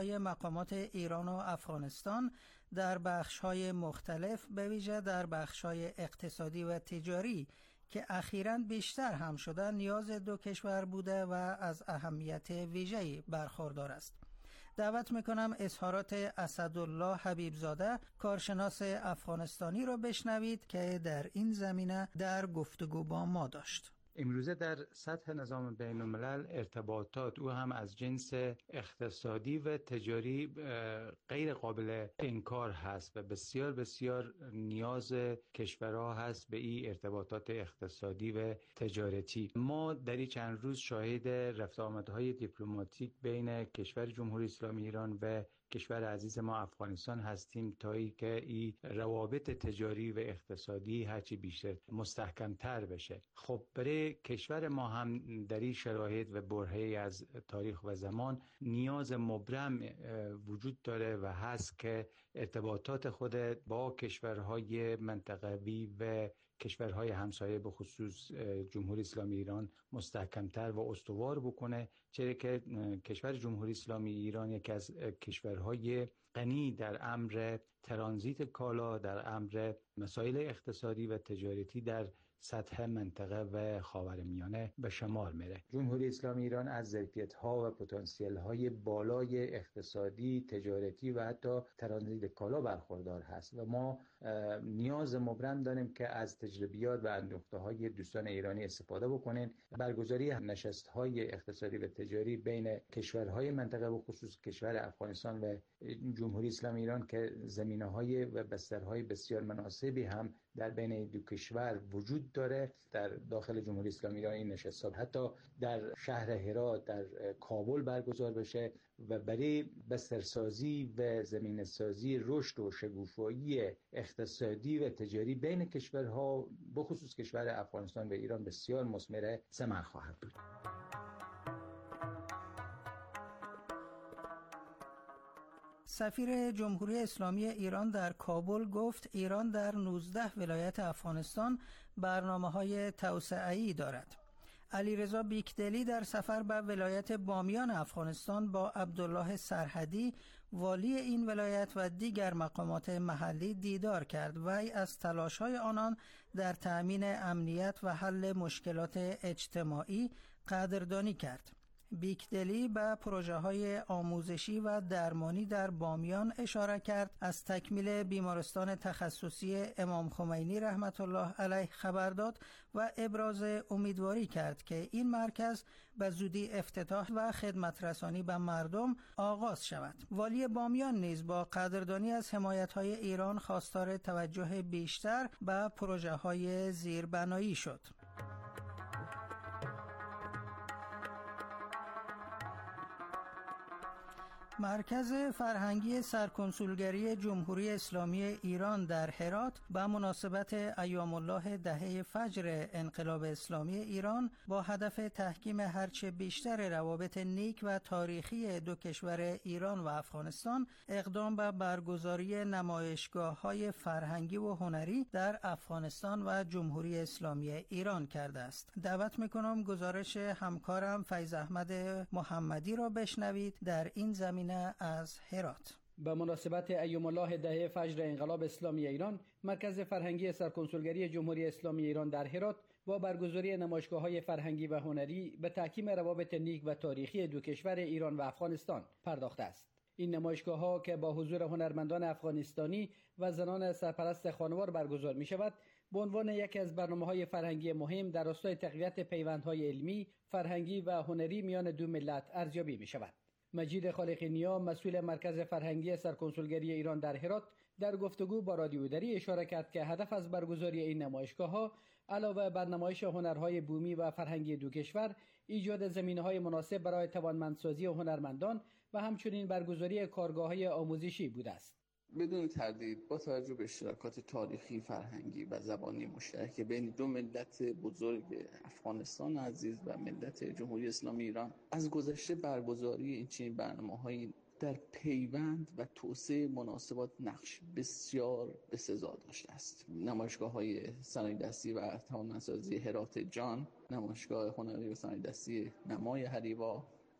مقامات ایران و افغانستان در بخش‌های مختلف، به ویژه در بخش‌های اقتصادی و تجاری که اخیراً بیشتر هم شده، نیاز دو کشور بوده و از اهمیت ویژه‌ای برخوردار است. دعوت میکنم اظهارات اسدالله حبیبزاده، کارشناس افغانستانی را بشنوید که در این زمینه در گفتگو با ما داشت. امروزه در سطح نظام بین الملل ارتباطات او هم از جنس اقتصادی و تجاری غیر قابل انکار هست و بسیار بسیار نیاز کشورها هست به این ارتباطات اقتصادی و تجارتی. ما در این چند روز شاهد رفت آمدهای دیپلماتیک بین کشور جمهوری اسلامی ایران و کشور عزیز ما افغانستان هستیم تا ای که این روابط تجاری و اقتصادی هرچی بیشتر مستحکم‌تر بشه. خب برای کشور ما هم در این شرایط و برهه‌ای از تاریخ و زمان نیاز مبرم وجود داره و هست که ارتباطات خود با کشورهای منطقوی و کشورهای همسایه به خصوص جمهوری اسلامی ایران مستحکمتر و استوار بکنه، چرا که کشور جمهوری اسلامی ایران یکی از کشورهای غنی در امر ترانزیت کالا، در امر مسائل اقتصادی و تجارتی در سطح منطقه و خاورمیانه به شمار میره. جمهوری اسلامی ایران از ظرفیت‌ها و پتانسیل‌های بالای اقتصادی، تجارتی و حتی ترانزیت کالا برخوردار هست و ما نیاز مبرم داریم که از تجربیات و اندوخته‌های دوستان ایرانی استفاده بکنیم. برگزاری نشست‌های اقتصادی و تجاری بین کشورهای منطقه و خصوص کشور افغانستان و جمهوری اسلامی ایران که زمینه‌های و بسترهای بسیار مناسبی هم در بین دو کشور وجود داره. در داخل جمهوری اسلامی ایران این نشست‌ها حتی در شهر هرات، در کابل برگزار بشه و برای بسترسازی و زمینه‌سازی رشد و شگوفایی اقتصادی و تجاری بین کشورها بخصوص کشور افغانستان و ایران بسیار مثمر ثمر خواهد بود. سفیر جمهوری اسلامی ایران در کابل گفت ایران در 19 ولایت افغانستان برنامه‌های توسعه‌ای دارد. علیرضا بیکدلی در سفر به ولایت بامیان افغانستان با عبدالله سرحدی، والی این ولایت و دیگر مقامات محلی دیدار کرد و از تلاش‌های آنان در تأمین امنیت و حل مشکلات اجتماعی قدردانی کرد. بیکدلی به پروژه‌های آموزشی و درمانی در بامیان اشاره کرد، از تکمیل بیمارستان تخصصی امام خمینی رحمت الله علیه خبر داد و ابراز امیدواری کرد که این مرکز به زودی افتتاح و خدمت رسانی به مردم آغاز شود. والی بامیان نیز با قدردانی از حمایت‌های ایران خواستار توجه بیشتر به پروژه‌های زیربنایی شد. مرکز فرهنگی سرکنسولگری جمهوری اسلامی ایران در هرات به مناسبت ایام الله دهه فجر انقلاب اسلامی ایران با هدف تحکیم هرچه بیشتر روابط نیک و تاریخی دو کشور ایران و افغانستان اقدام به برگزاری نمایشگاه‌های فرهنگی و هنری در افغانستان و جمهوری اسلامی ایران کرده است. دعوت می‌کنم گزارش همکارم فیض احمد محمدی را بشنوید در این زمینه از هرات. به مناسبت ایام الله دهه فجر انقلاب اسلامی ایران، مرکز فرهنگی سرکنسولگری جمهوری اسلامی ایران در هرات با برگزاری نمایشگاه‌های فرهنگی و هنری به تحکیم روابط نیک و تاریخی دو کشور ایران و افغانستان پرداخته است. این نمایشگاه‌ها که با حضور هنرمندان افغانستانی و زنان سرپرست خانوار برگزار می‌شود، به عنوان یکی از برنامه‌های فرهنگی مهم در راستای تقویت پیوندهای علمی، فرهنگی و هنری میان دو ملت ارزیابی می‌شود. مجید خالقی نیا، مسئول مرکز فرهنگی سرکنسولگری ایران در هرات، در گفتگو با رادیو دری اشاره کرد که هدف از برگزاری این نمایشگاه‌ها علاوه بر نمایش هنرهای بومی و فرهنگی دو کشور، ایجاد زمینه‌های مناسب برای توانمندسازی هنرمندان و همچنین برگزاری کارگاه‌های آموزشی بوده است. بدون تردید با توجه به اشتراکات تاریخی، فرهنگی و زبانی مشترک بین دو ملت بزرگ افغانستان عزیز و ملت جمهوری اسلامی ایران، از گذشته برگزاری این چنین برنامه‌هایی در پیوند و توسعه مناسبات نقش بسیار بسزا داشته است. نمایشگاه‌های صنایع‌دستی و توانمندسازی هرات جان، نمایشگاه هنری و صنایع‌دستی نمای هریوا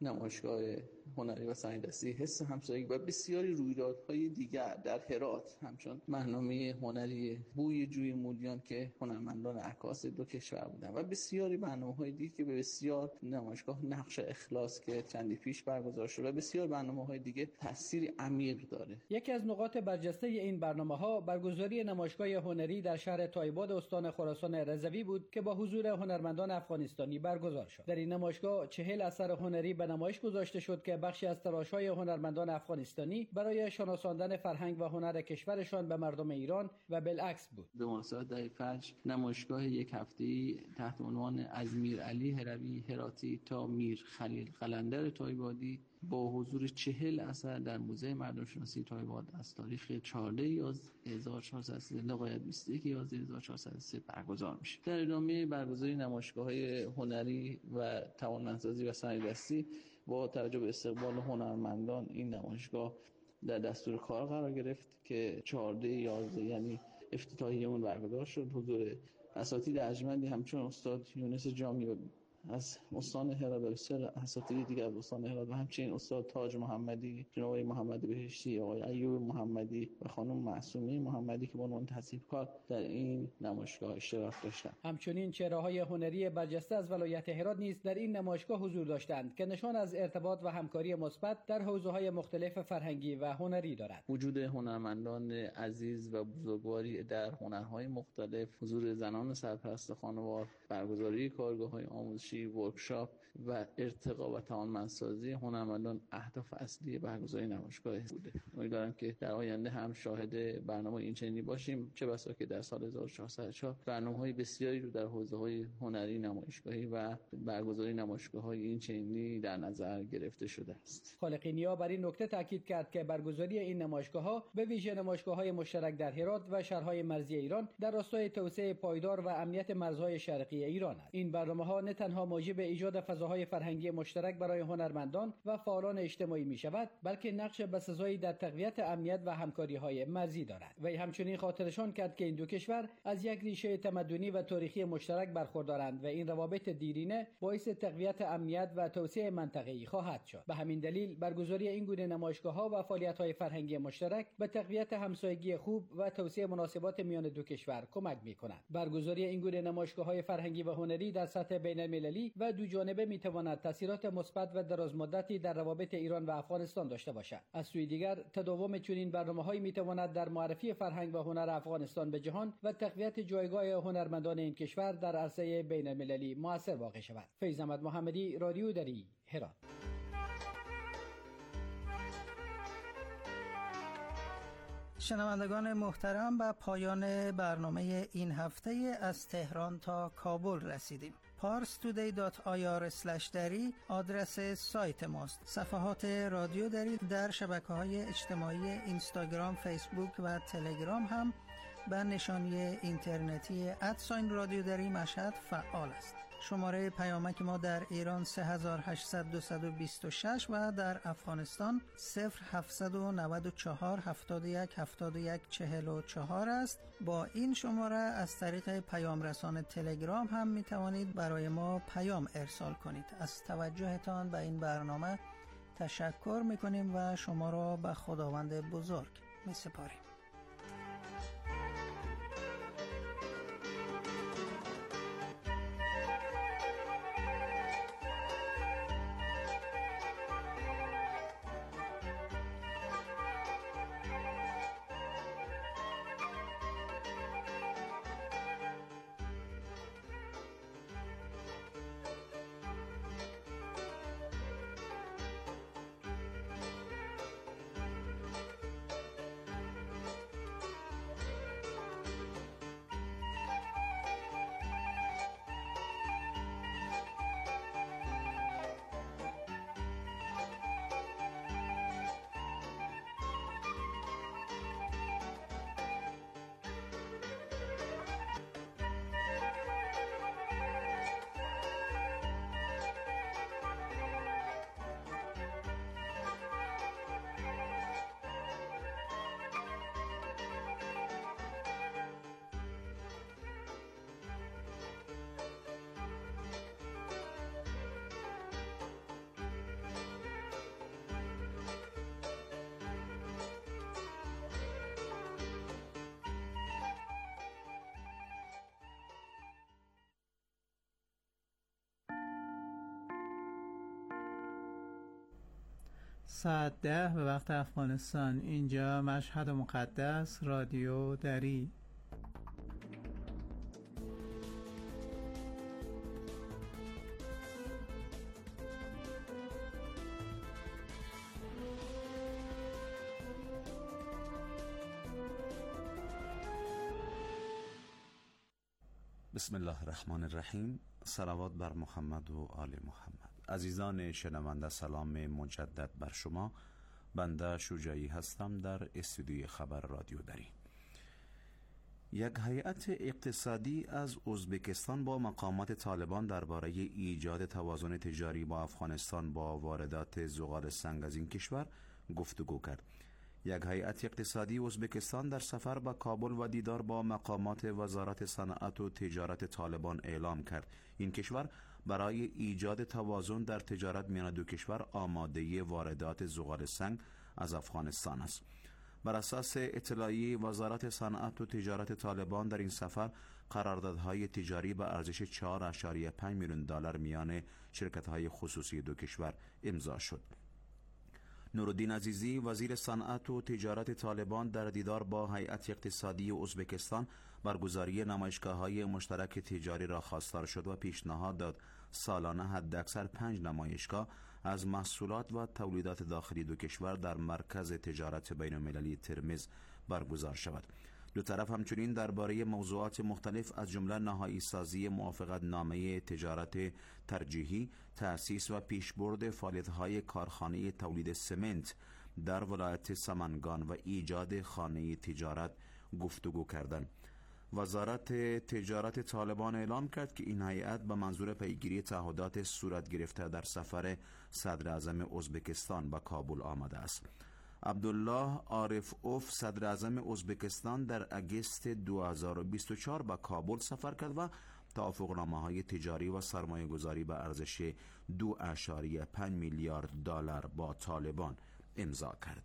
نمایشگاه هنری و صنعت‌دستی حس همسایگی و بسیاری رویدادهای دیگر در هرات، همچون برنامه هنری بوی جوی مولیان که هنرمندان عکاس دو کشور بودند و بسیاری برنامه‌های دیگه که به بسیار نمایشگاه نقش اخلاص که چندی پیش برگزار شد و بسیار برنامه‌های دیگه تأثیری عمیق داره. یکی از نقاط برجسته این برنامه‌ها برگزاری نمایشگاه هنری در شهر تایباد استان خراسان رضوی بود که با حضور هنرمندان افغانستانی برگزار شد. در این نمایشگاه 40 اثر هنری به نمایش گذاشته شد که بخشی از تلاش‌های هنرمندان افغانستانی برای شناساندن فرهنگ و هنر کشورشان به مردم ایران و بالعکس بود. به مناسبت دهه فجر نمایشگاه یک هفته‌ای تحت عنوان از میرعلی هروی هراتی تا میر خلیل قلندر تایبادی با حضور 40 اثر در موزه مردم‌شناسی تایباد از تاریخ 14/1403 لغایت 21/11/1403 برگزار میشه. در ادامه برگزاری نمایشگاه‌های هنری و توانمندسازی و صنعت‌دستی با توجه به استقبال هنرمندان این نمایشگاه در دستور کار قرار گرفت که 14/11 یعنی افتتاحیه اون برگزار شد. حضور اساتید ارجمندی همچون استاد یونس جامی از استان هرات و بسیار اساتید دیگر از استان هرات و همچنین استاد تاج محمدی، جناب محمد بهشتی، آقای ایوب محمدی و خانم معصومه محمدی که به عنوان تصنیفکار در این نمایشگاه اشتراک داشتند. همچنین چهره‌های هنری برجسته از ولایت هرات نیز در این نمایشگاه حضور داشتند که نشان از ارتباط و همکاری مثبت در حوزه‌های مختلف فرهنگی و هنری دارد. وجود هنرمندان عزیز و بزرگواری در هنرهای مختلف، حضور زنان سرپرست خانوار، برگزاری کارگاه‌های آموزشی، ورکشاپ و ارتقا و توانمندسازی هنرمندان اهداف اصلی برگزاری نمایشگاه بوده. امیدوارم که در آینده هم شاهد برنامه این چنینی باشیم، چه بسا که در سال 1404 برنامه‌های بسیاری رو در حوزه‌های هنری، نمایشگاهی و برگزاری نمایشگاه‌های این چنینی در نظر گرفته شده است. خالقینیا بر این نکته تاکید کرد که برگزاری این نمایشگاه‌ها به ویژه نمایشگاه‌های مشترک در هرات و شهرهای مرزی ایران در راستای توسعه پایدار و امنیت مرزهای شرقی ایران است. این برنامه‌ها نه تنها موجب ایجاد فضاهای فرهنگی مشترک برای هنرمندان و فعالان اجتماعی می‌شود، بلکه نقش بسزایی در تقویت امنیت و همکاری‌های مرزی دارد. و همچنین خاطرشان کرد که این دو کشور از یک ریشه تمدنی و تاریخی مشترک برخوردارند و این روابط دیرینه باعث تقویت امنیت و توسعه منطقه‌ای خواهد شد. به همین دلیل برگزاری این گونه نمایشگاه‌ها و فعالیت‌های فرهنگی مشترک به تقویت همسایگی خوب و توسعه مناسبات میان دو کشور کمک می‌کند. برگزاری این گونه نمایشگاه‌های فرهنگی و هنری در سطح بین‌المللی و دو جانبه می‌تواند تاثیرات مثبت و درازمدتی در روابط ایران و افغانستان داشته باشد. از سوی دیگر تداوم چنین برنامه‌هایی می‌تواند در معرفی فرهنگ و هنر افغانستان به جهان و تقویت جایگاه هنرمندان این کشور در عرصه بین‌المللی مؤثر واقع شود. فیض احمد محمدی، رادیو دری، هرات. شنوندگان محترم، به پایان برنامه این هفته از تهران تا کابل رسیدیم. parstoday.ir/dari آدرس سایت ماست. صفحات رادیو دری در شبکه‌های اجتماعی اینستاگرام، فیسبوک و تلگرام هم به نشانی اینترنتی @رادیو دری مشهد فعال است. شماره پیامک ما در ایران 3800-226 و در افغانستان 0794-71-71-44 است. با این شماره از طریق پیام رسان تلگرام هم می توانید برای ما پیام ارسال کنید. از توجهتان به این برنامه تشکر می کنیم و شما را به خداوند بزرگ می سپاریم. ساعت 10 به وقت افغانستان. اینجا مشهد مقدس، رادیو دری. بسم الله الرحمن الرحیم. صلوات بر محمد و آل محمد. عزیزان شنونده، سلام مجدد بر شما. بنده شجاعی هستم در استودیوی خبر رادیو دری. یک هیئت اقتصادی از ازبکستان با مقامات طالبان درباره ایجاد توازن تجاری با افغانستان با واردات زغال سنگ از این کشور گفتگو کرد. یک هیئت اقتصادی ازبکستان در سفر به کابل و دیدار با مقامات وزارت صنعت و تجارت طالبان اعلام کرد این کشور برای ایجاد توازن در تجارت میان دو کشور آماده واردات زغال سنگ از افغانستان است. بر اساس اطلاعیه وزارت صنعت و تجارت طالبان در این سفر قراردادهای تجاری به ارزش 4.5 میلیون دلار میان شرکت‌های خصوصی دو کشور امضا شد. نورالدین عزیزی وزیر صنعت و تجارت طالبان در دیدار با هیئت اقتصادی ازبکستان برگزاری نمایشگاه‌های مشترک تجاری را خواستار شد و پیشنهاد داد سالانه حداکثر 5 نمایشگاه از محصولات و تولیدات داخلی دو کشور در مرکز تجارت بین‌المللی ترمز برگزار شود. دو طرف همچنین درباره موضوعات مختلف از جمله نهایی سازی موافقت نامه تجارت ترجیحی، تأسیس و پیشبرد فعالیت‌های کارخانه تولید سمنت در ولایت سمنگان و ایجاد خانه تجارت گفتگو کردند. وزارت تجارت طالبان اعلام کرد که این هیئت به منظور پیگیری تعهدات صورت گرفته در سفر صدر اعظم ازبکستان به کابل آمده است. عبدالله عارف اوف صدر اعظم ازبکستان در اگست 2024 به کابل سفر کرد و توافقنامه‌های تجاری و سرمایه گذاری به ارزش 2.5 میلیارد دلار با طالبان امضا کرد.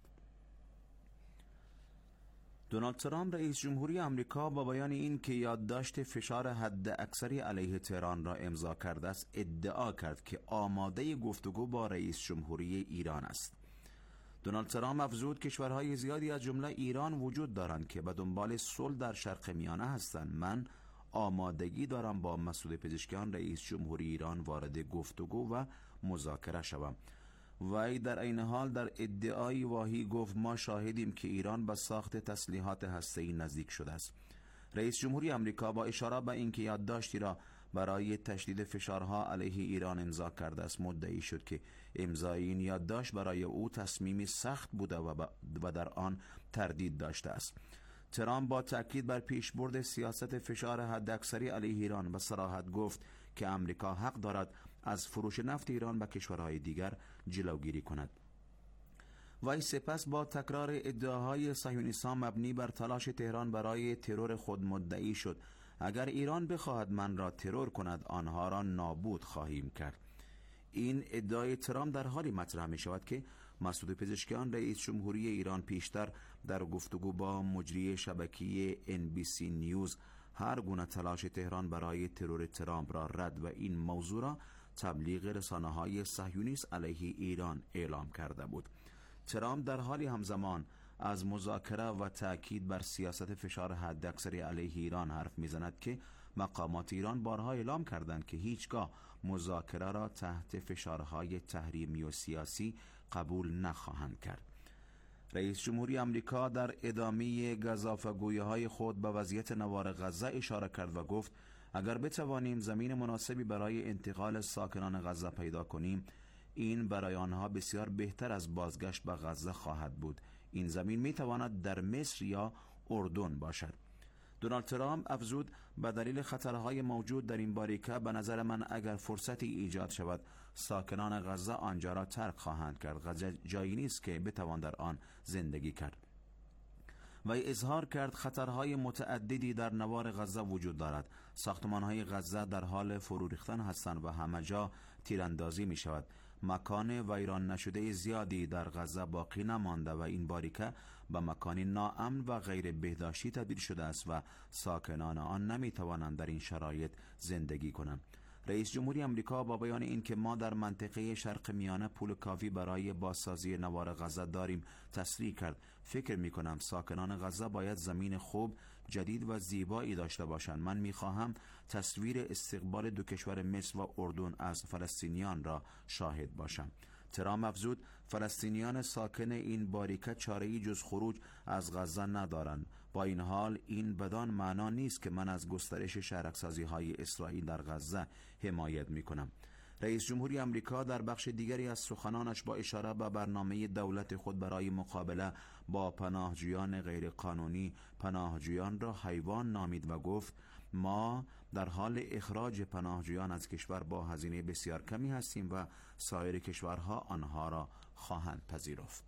دونالد ترامپ رئیس جمهوری آمریکا با بیان این که یادداشت فشار حد اکثری علیه تهران را امضا کرده است ادعا کرد که آماده گفتگو با رئیس جمهوری ایران است. دونالد ترامپ افزود کشورهای زیادی از جمله ایران وجود دارند که به دنبال صلح در شرق میانه هستند. من آمادگی دارم با مسعود پزشکیان رئیس جمهوری ایران وارد گفتگو و مذاکره شوم. وی در این حال در ادعای واهی گفت ما شاهدیم که ایران به ساخت تسلیحات هسته‌ای نزدیک شده است. رئیس جمهوری آمریکا با اشاره به اینکه یادداشتی را برای تشدید فشارها علیه ایران امضا کرده است مدعی شد که امضای این یادداشت برای او تصمیمی سخت بوده و در آن تردید داشته است. ترامپ با تاکید بر پیشبرد سیاست فشار حداکثری علیه ایران به صراحت گفت که آمریکا حق دارد از فروش نفت ایران به کشورهای دیگر جلوگیری کند. وی سپس با تکرار ادعاهای صهیونیستان مبنی بر تلاش تهران برای ترور خود مدعی شد اگر ایران بخواهد من را ترور کند آنها را نابود خواهیم کرد. این ادعای ترامپ در حالی مطرح می شود که مسعود پزشکیان رئیس جمهوری ایران پیشتر در گفتگو با مجری شبکه NBC نیوز هر گونه تلاش تهران برای ترور ترامپ را رد و این موضوع را تبلیغ رسانه‌های صهیونیست علیه ایران اعلام کرده بود. ترامپ در حالی همزمان از مذاکره و تأکید بر سیاست فشار حداکثری علیه ایران حرف می‌زند که مقامات ایران بارها اعلام کردند که هیچگاه مذاکره را تحت فشارهای تحریمی و سیاسی قبول نخواهند کرد. رئیس جمهوری آمریکا در ادامه گزافه‌گویی‌های خود به وضعیت نوار غزه اشاره کرد و گفت اگر بتوانیم زمین مناسبی برای انتقال ساکنان غزه پیدا کنیم این برای آنها بسیار بهتر از بازگشت به غزه خواهد بود. این زمین میتواند در مصر یا اردن باشد. دونالد ترامپ افزود به دلیل خطرهای موجود در این باریکه به نظر من اگر فرصتی ایجاد شود ساکنان غزه آنجا را ترک خواهند کرد. غزه جایی نیست که بتوان در آن زندگی کرد. و اظهار کرد خطرهای متعددی در نوار غزه وجود دارد. ساختمانهای غزه در حال فرو ریختن هستند و همه جا تیراندازی می شود. مکان ویران نشده زیادی در غزه باقی نمانده و این باریکه به مکانی ناامن و غیر بهداشتی تبدیل شده است و ساکنان آن نمی توانند در این شرایط زندگی کنند. رئیس جمهوری آمریکا با بیان این که ما در منطقه شرق میانه پول کافی برای بازسازی نوار غزه داریم تصریح کرد. فکر می کنم ساکنان غزه باید زمین خوب، جدید و زیبایی داشته باشند. من می خواهم تصویر استقبال دو کشور مصر و اردن از فلسطینیان را شاهد باشم. ترامپ افزود فلسطینیان ساکن این باریکه چاره‌ای جز خروج از غزه ندارند. با این حال این بدان معنا نیست که من از گسترش شهرک‌سازی‌های اسرائیل در غزه حمایت می‌کنم. رئیس جمهوری آمریکا در بخش دیگری از سخنانش با اشاره به برنامه دولت خود برای مقابله با پناهجویان غیرقانونی پناهجویان را حیوان نامید و گفت ما در حال اخراج پناهجویان از کشور با هزینه بسیار کمی هستیم و سایر کشورها آنها را خواهند پذیرفت.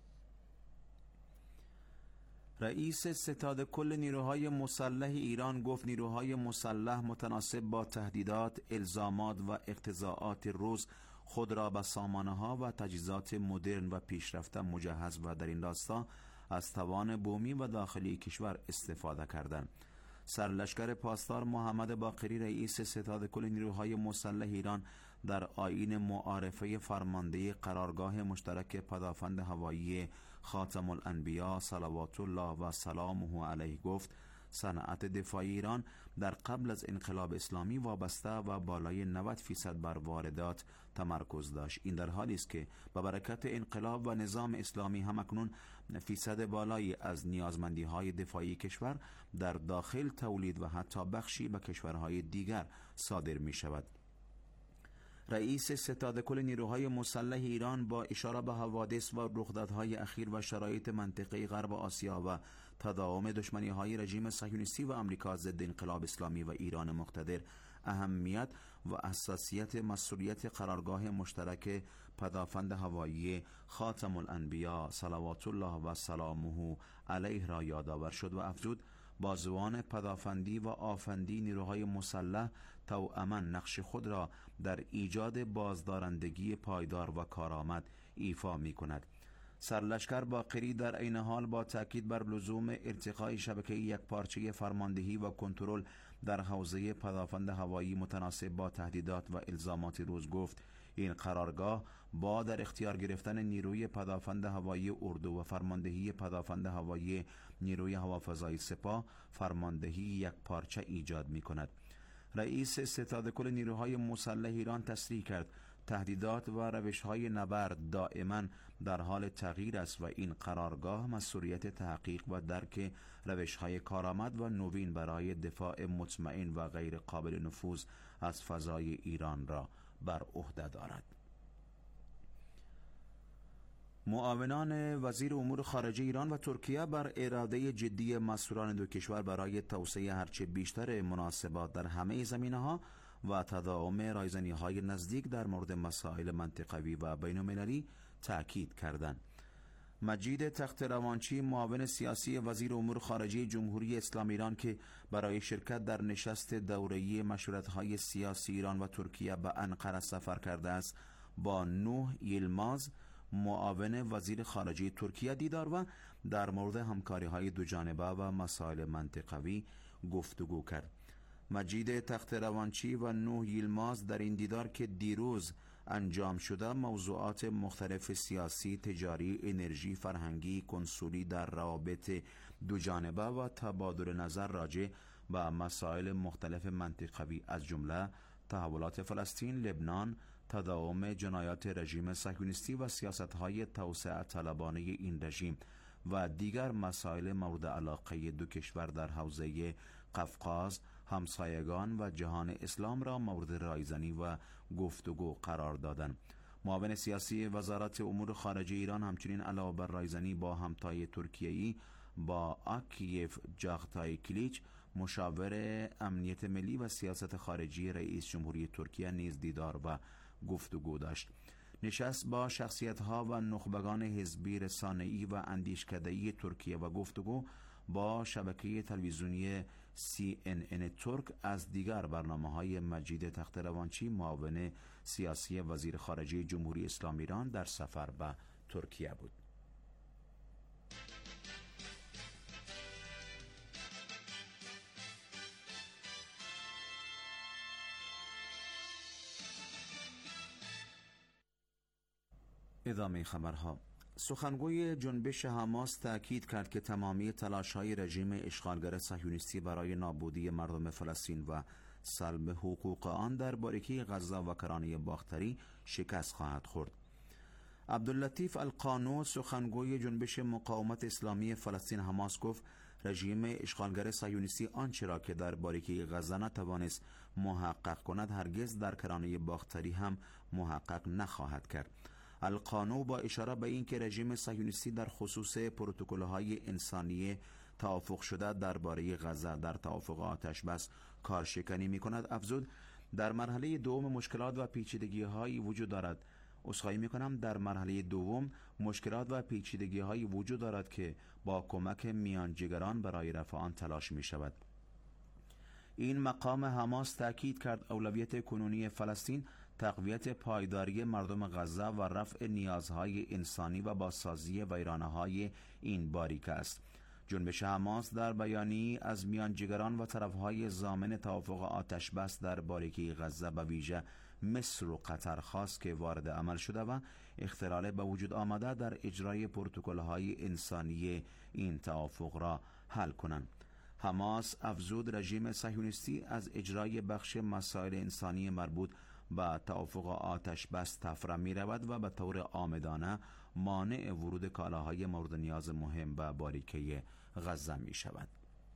رئیس ستاد کل نیروهای مسلح ایران گفت نیروهای مسلح متناسب با تهدیدات، الزامات و اقتضاعات روز خود را به سامانه‌ها و تجهیزات مدرن و پیشرفته مجهز و در این راستا از توان بومی و داخلی کشور استفاده کردند. سرلشکر پاسدار محمد باقری رئیس ستاد کل نیروهای مسلح ایران در آیین معارفه فرمانده قرارگاه مشترک پدافند هوایی خاتم الانبیا صلوات الله و سلامه علیه گفت صنعت دفاعی ایران در قبل از انقلاب اسلامی وابسته و بالای 90% بر واردات تمرکز داشت. این در حالی است که با برکت انقلاب و نظام اسلامی همکنون فیصد بالایی از نیازمندی‌های دفاعی کشور در داخل تولید و حتی بخشی به کشورهای دیگر صادر می‌شود. رئیس ستاد کل نیروهای مسلح ایران با اشاره به حوادث و رخدادهای اخیر و شرایط منطقه غرب آسیا و تداوم دشمنی‌های رژیم صهیونیستی و آمریکا ضد انقلاب اسلامی و ایران مقتدر اهمیت و حساسیت مسئولیت قرارگاه مشترک پدافند هوایی خاتم الانبیا صلوات الله و سلامه علیه را یادآور شد و افزود بازوان پدافندی و آفندی نیروهای مسلح توأما نقش خود را در ایجاد بازدارندگی پایدار و کارآمد ایفا می کند. سرلشکر باقری در عین حال با تاکید بر لزوم ارتقای شبکه یکپارچه فرماندهی و کنترل در حوزه پدافند هوایی متناسب با تهدیدات و الزامات روز گفت این قرارگاه با در اختیار گرفتن نیروی پدافند هوایی اردو و فرماندهی پدافند هوایی نیروی هوافضای سپاه فرماندهی یکپارچه ایجاد می کند. رئیس ستاد کل نیروهای مسلح ایران تصریح کرد تهدیدات و روش‌های نبرد دائما در حال تغییر است و این قرارگاه مسئولیت تحقیق و درک روش‌های کارآمد و نوین برای دفاع مطمئن و غیر قابل نفوذ از فضای ایران را بر عهده دارد. معاونان وزیر امور خارجه ایران و ترکیه بر اراده جدی مسئولان دو کشور برای توسعه هرچه بیشتر مناسبات در همه زمینه‌ها و تداوم رایزنی‌های نزدیک در مورد مسائل منطقوی و بین‌المللی تأکید کردند. مجید تخت‌روانچی معاون سیاسی وزیر امور خارجه جمهوری اسلامی ایران که برای شرکت در نشست دوره‌ای مشورت‌های سیاسی ایران و ترکیه به انقره سفر کرده است با نوح یلماز معاون وزیر خارجه ترکیه دیدار و در مورد همکاری‌های دوجانبه و مسائل منطقوی گفتگو کرد. مجید تخت‌روانچی و نوح یلماز در این دیدار که دیروز انجام شده موضوعات مختلف سیاسی، تجاری، انرژی، فرهنگی، کنسولی در روابط دوجانبه و تبادل نظر راجع به مسائل مختلف منطقوی از جمله تحولات فلسطین، لبنان، تداوم جنایات رژیم صهیونیستی و سیاست‌های توسعه طلبانه این رژیم و دیگر مسائل مورد علاقه دو کشور در حوزه قفقاز، همسایگان و جهان اسلام را مورد رایزنی و گفتگو قرار دادند. معاون سیاسی وزارت امور خارجه ایران همچنین علاوه بر رایزنی با همتای ترکیه‌ای با آکیف جاغتای کلیچ مشاور امنیت ملی و سیاست خارجی رئیس جمهوری ترکیه نیز دیدار و گفتگو داشت. نشست با شخصیت‌ها و نخبگان حزبی، رسانه‌ای و اندیشکده‌ای ترکیه و گفتگو با شبکه تلویزیونی CNN ترک از دیگر برنامه‌های مجید تخت‌روانچی معاون سیاسی وزیر خارجه جمهوری اسلامی ایران در سفر به ترکیه بود. ادامه خبرها. سخنگوی جنبش حماس تأکید کرد که تمامی تلاش‌های رژیم اشغالگر صهیونیستی برای نابودی مردم فلسطین و سلب حقوق آن در باریکه غزه و کرانه باختری شکست خواهد خورد. عبداللطیف القانو، سخنگوی جنبش مقاومت اسلامی فلسطین حماس، گفت رژیم اشغالگر صهیونیستی آنچه را که در باریکه غزه نتوانست محقق کند هرگز در کرانه باختری هم محقق نخواهد کرد. القانو با اشاره به اینکه رژیم صهیونیستی در خصوص پروتکل‌های انسانی توافق شده درباره غزه در توافق آتش بس کارشکنی می‌کند، افزود در مرحله دوم مشکلات و پیچیدگی‌هایی وجود دارد. در مرحله دوم مشکلات و پیچیدگی‌هایی وجود دارد که با کمک میانجیگران برای رفع آن تلاش می‌شود. این مقام حماس تأکید کرد اولویت کنونی فلسطین تقویت پایداری مردم غزه و رفع نیازهای انسانی و بازسازی ویرانه‌های این باریکه است. جنبش حماس در بیانیه‌ای از میانجیگران و طرفهای ضامن توافق آتش بس در باریکه غزه به ویژه مصر و قطر خواست که وارد عمل شده و اختلال به وجود آمده در اجرای پروتکل‌های انسانی این توافق را حل کنند. حماس افزود رژیم صهیونیستی از اجرای بخش مسائل انسانی مربوط به توافق آتش بس تفره می رود و به طور عامدانه مانع ورود کالاهای مورد نیاز مهم به باریکه غزه می شود.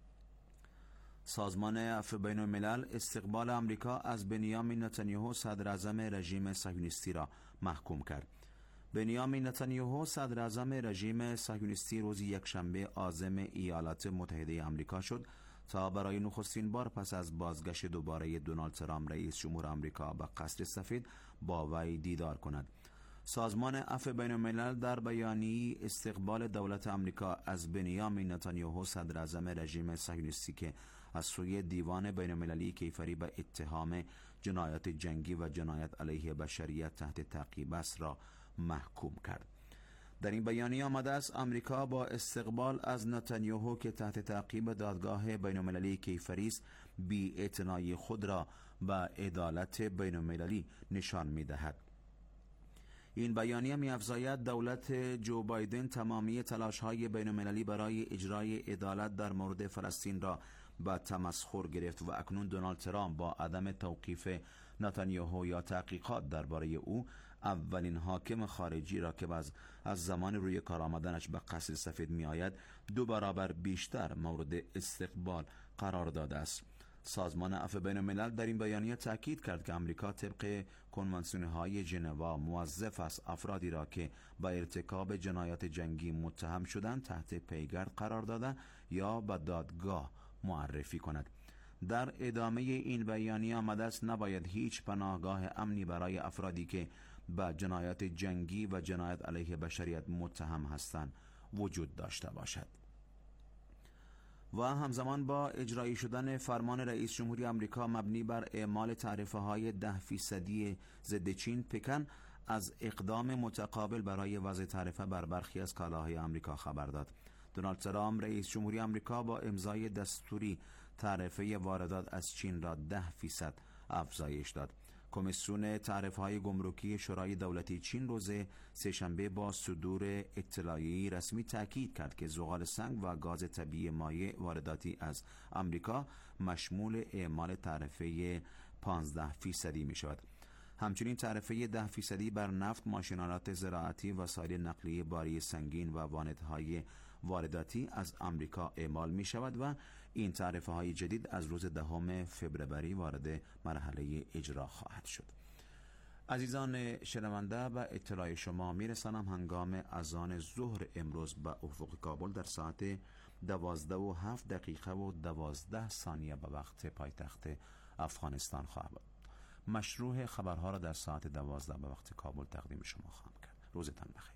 سازمان عفو بین الملل استقبال آمریکا از بنیامین نتانیاهو صدر اعظم رژیم صهیونیستی را محکوم کرد. بنیامین نتانیاهو صدر اعظم رژیم صهیونیستی روز یکشنبه عازم ایالات متحده آمریکا شد تا برای نخستین بار پس از بازگشت دوباره دونالد ترامپ رئیس جمهور آمریکا به قصر سفید با وی دیدار کند. سازمان عفو بین الملل در بیانیه‌ای استقبال دولت آمریکا از بنیامین نتانیاهو صدر اعظم رژیم صهیونیستی که از سوی دیوان بین المللی کیفری به اتهام جنایات جنگی و جنایت علیه بشریت تحت تعقیب است را محکوم کرد. در این بیانیه آمده است آمریکا با استقبال از نتانیاهو که تحت تعقیب دادگاه بین المللی کیفری است بی‌اعتنایی خود را به عدالت بین المللی نشان می‌دهد. این بیانیه می‌افزاید دولت جو بایدن تمامی تلاش‌های بین‌المللی برای اجرای عدالت در مورد فلسطین را به تمسخر گرفت و اکنون دونالد ترامپ با عدم توقیف نتانیاهو یا تحقیقات درباره او اولین حاکم خارجی را که از زمان روی کار آمدنش به قصر سفید می‌آید 2 برابر بیشتر مورد استقبال قرار داده است. سازمان عفو بین الملل در این بیانیه تأکید کرد که آمریکا طبق کنوانسیون‌های ژنوا موظف است افرادی را که با ارتکاب جنایات جنگی متهم شدند تحت پیگرد قرار داده یا به دادگاه معرفی کند. در ادامه این بیانیه آمده است نباید هیچ پناهگاه امنی برای افرادی که به جنایات جنگی و جنایت علیه بشریت متهم هستند وجود داشته باشد. و همزمان با اجرایی شدن فرمان رئیس جمهوری آمریکا مبنی بر اعمال تعرفه‌های 10% ضد چین، پکن از اقدام متقابل برای وضع تعرفه بر برخی از کالاهای آمریکا خبر داد. دونالد ترامپ رئیس جمهوری آمریکا با امضای دستوری تعرفه واردات از چین را 10% افزایش داد. کمیسیون تعرفه‌های گمرکی شورای دولتی چین روز سه‌شنبه با صدور اطلاعیه‌ای رسمی تاکید کرد که زغال سنگ و گاز طبیعی مایع وارداتی از آمریکا مشمول اعمال تعرفه 15% می‌شود. همچنین تعرفه 10% بر نفت، ماشین‌آلات زراعتی، وسایل نقلیه باری سنگین و واردهای وارداتی از آمریکا اعمال می شود و این تعرفه های جدید از روز 10 فوریه وارد مرحله اجرا خواهد شد. عزیزان شنونده، به اطلاع شما می رسانم هنگام اذان ظهر امروز به افق کابل در ساعت 12:07 به وقت پایتخت افغانستان خواهد بود. مشروع خبرها را در ساعت 12 به وقت کابل تقدیم شما خواهم کرد. روزتان بخیر.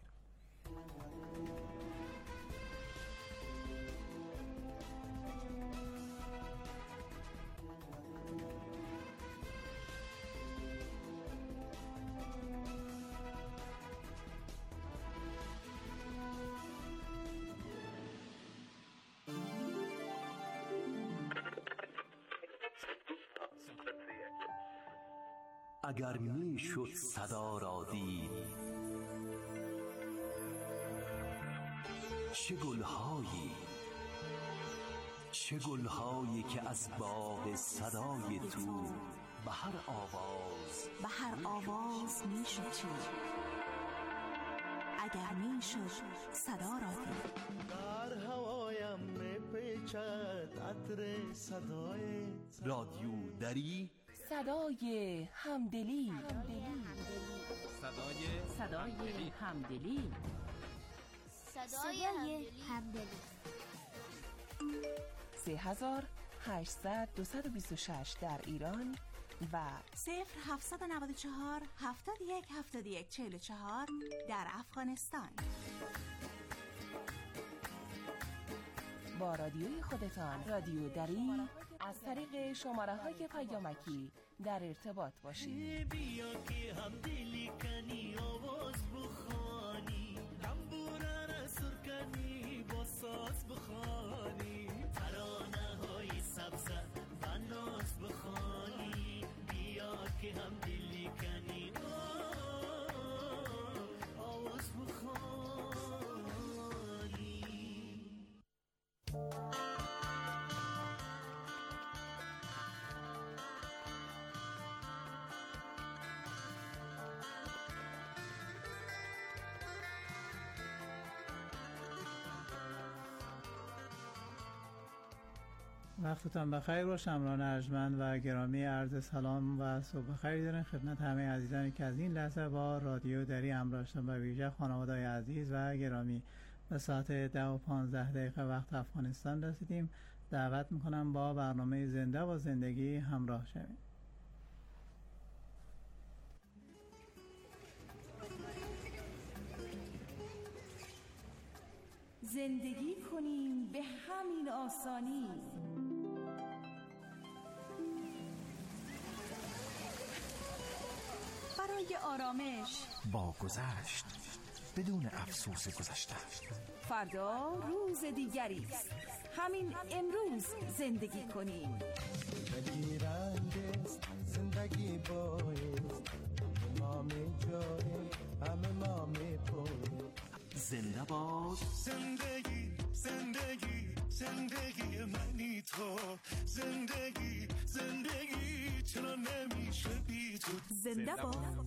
اگر می شد صدا را دید چه گلهایی، چه گلهایی که از باغ صدای تو به هر آواز میشد تو. اگر میشد صدا را دید، در هوایم میپیچد عطر صدای رادیو دری، صدای همدلی، صدای همدلی، صدای همدلی. 3800-226 در ایران و 0794-717144 در افغانستان. با رادیوی خودتان رادیو دری از طریق شماره‌های پیامکی در ارتباط باشید. بیا که همدلی کنی آواز بخوانی، تنبوره را سر کنی با ساز بخوانی، ترانه های سبز و ناز بخوانی. بیا که همدلی کنی آواز بخوانی. وقتتان بخیر باش. امران ارجمند و گرامی عرض سلام و صبح بخیر دارم خدمت همه عزیزانی که از این لحظه با رادیو دری همراه هستند، و ویژه خانواده‌های عزیز و گرامی. به ساعت 10:15 وقت افغانستان رسیدیم. دعوت میکنم با برنامه زنده و زندگی همراه شویم. زندگی کنیم به همین آسانی، برای آرامش با گذشت بدون افسوس گذشته. فردا روز دیگری است، همین امروز زندگی کنیم. زندگی رنگ است، زندگی بایست، ما می جایی همه ما می پویم. زنده باد زندگی، زندگی، زندگی منی تو. زندگی، زندگی چرا نمیشه بی تو. زنده باد،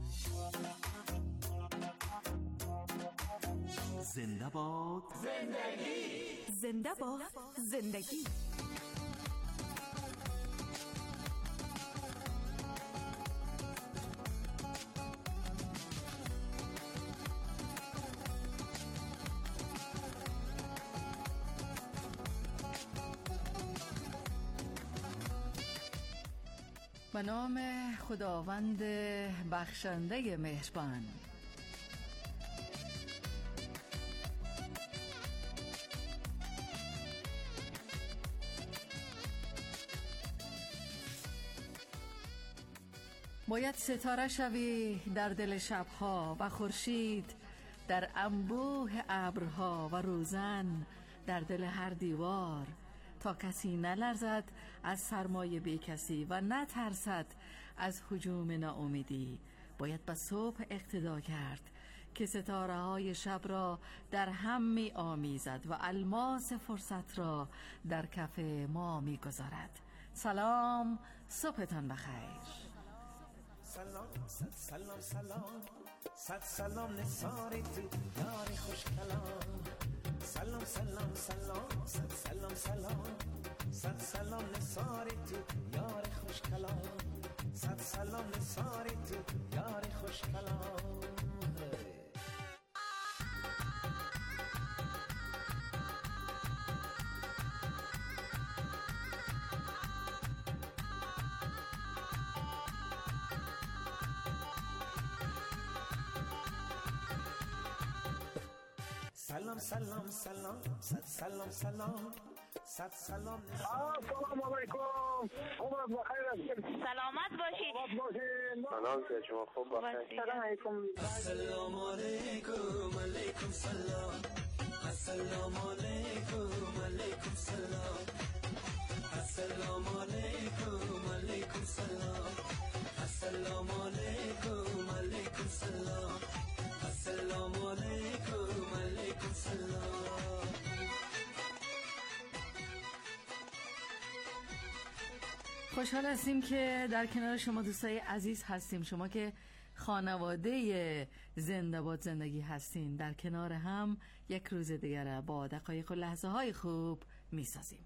زنده باد زندگی، زنده باد زندگی. به نام خداوند بخشنده مهربان. باید ستاره شوی در دل شبها و خورشید در انبوه ابرها و روزن در دل هر دیوار، تا کسی نلرزد از سرمایه بی کسی و نترسد از هجوم ناامیدی. باید به صبح اقتدا کرد که ستاره های شب را در هم می آمیزد و الماس فرصت را در کف ما می گذارد. سلام، صبحتان بخیر. سلام سلام سلام صد سلام نثاری تو یاری خوش کلام. سلام سلام سلام صد سلام سلام صد سلام نثاری تو یاری خوش کلام. صد سلام نثاری تو یاری خوش کلام. سلام سلام سلام صد سلام سلام صد سلام. السلام علیکم. خوب بخیر هستید؟ سلامت باشید. سلام که شما خوب بخیر. سلام علیکم. السلام علیکم. علیکم سلام. السلام علیکم. علیکم سلام. السلام علیکم. علیکم سلام. السلام علیکم. علیکم سلام. السلام علیکم. علیکم سلام. خوشحال هستیم که در کنار شما دوستای عزیز هستیم. شما که خانواده زنده باد زندگی هستین، در کنار هم یک روز دیگر با دقایق و لحظه های خوب میسازیم.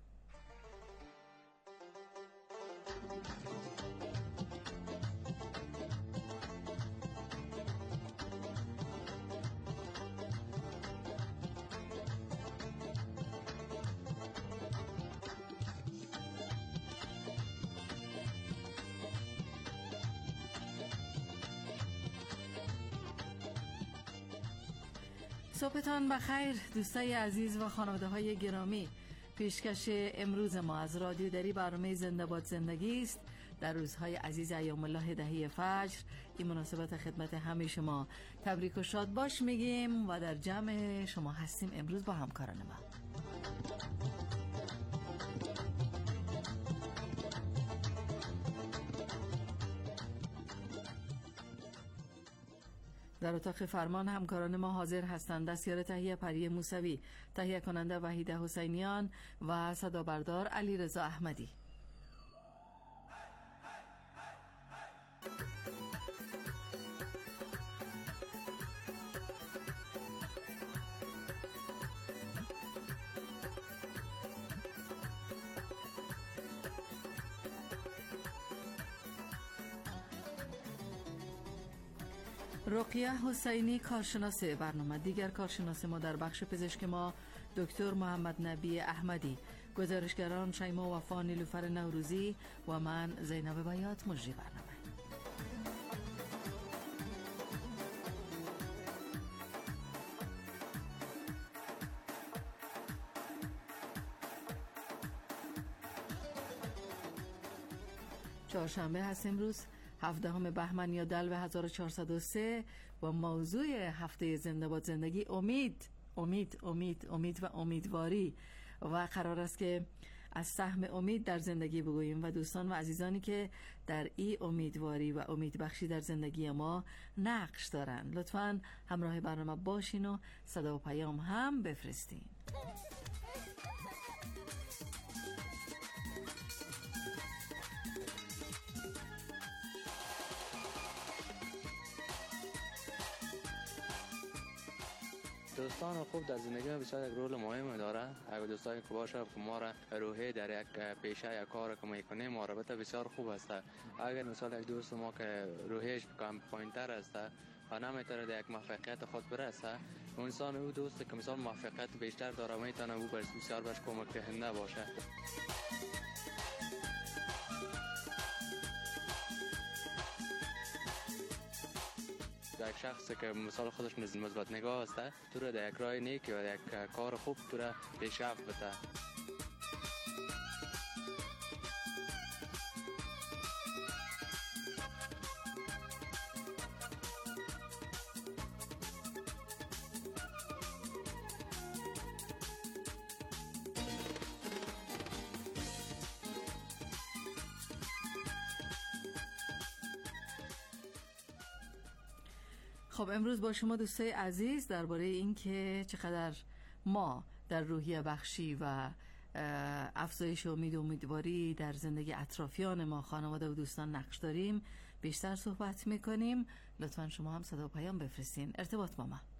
صبحتان بخیر دوستای عزیز و خانواده های گرامی. پیشکش امروز ما از رادیو دری برنامه زنده باد زندگی است. در روزهای عزیز ایام الله دهه فجر این مناسبت خدمت همه شما تبریک و شاد باش میگیم و در جمع شما هستیم امروز با همکاران ما. در اتاق فرمان همکاران ما حاضر هستند. دستیار تهیه پری موسوی، تهیه کننده وحیده حسینیان و صدابردار علیرضا احمدی. رقیه حسینی کارشناس برنامه. دیگر کارشناس ما در بخش پزشک ما دکتر محمد نبی احمدی، گزارشگران شیما وفا، نیلوفر نوروزی و من زینب بیات مجری برنامه. چهارشنبه هست امروز 17 بهمن یا دلو 1403 و موضوع هفته زنده باد زندگی امید و امیدواری و قرار است که از سهم امید در زندگی بگوییم و دوستان و عزیزانی که در این امیدواری و امیدبخشی در زندگی ما نقش دارن لطفاً همراه برنامه باشین و صدا و پیام هم بفرستین. دوستان خوب در زندگی بسیار یک رول مهم داره. اگر دوستانی که باشه که ما را روحی در یک پیشه یک کار که میکنیم مرابطه بسیار خوب است. اگر مثلا یک دوست ما که روحیش کم پایینتر است و نمیتونه در یک موفقیت خود برسه، انسان او دوست که مثلا موفقیت بیشتر داره میتونه او بسیار بهش کمک دهنده باشه. یک شخصی که مثال خودش مثبت نگاه است تو را در یک راه نیک و در یک کار خوب تو را پیشرفت بده. خب امروز با شما دوستای عزیز درباره این که چقدر ما در روحیه بخشی و افزایش امید و امیدواری در زندگی اطرافیان ما، خانواده و دوستان نقش داریم بیشتر صحبت میکنیم. لطفاً شما هم صدا و پیام بفرستین. ارتباط با ما.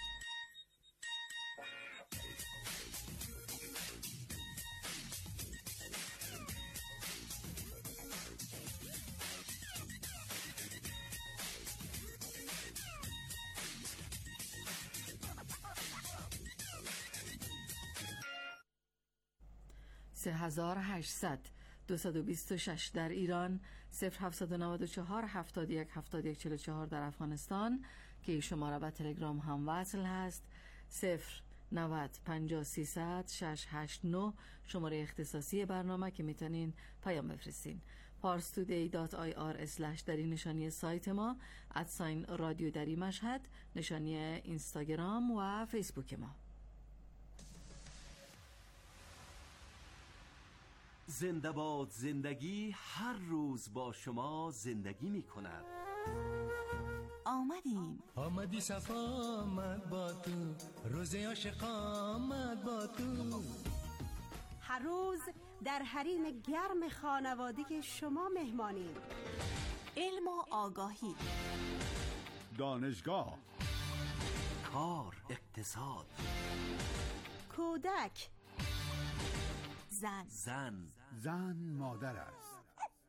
سه 226 در ایران، 0794 71 71 44 در افغانستان که شماره به تلگرام هم وصل هست، 090 50 300 689 شماره اختصاصی برنامه که میتونین پیام بفرستین. parstoday.ir/ در این نشانی سایت ما، ادساین رادیو دری مشهد، نشانی اینستاگرام و فیسبوک ما. زنده باد زندگی هر روز با شما زندگی می کند. آمدی صفا آمد با تو، روز عاشق آمد با تو. هر روز در حریم گرم خانوادگی شما مهمانیم. علم و آگاهی، دانشگاه، کار، اقتصاد، کودک، زن مادر است.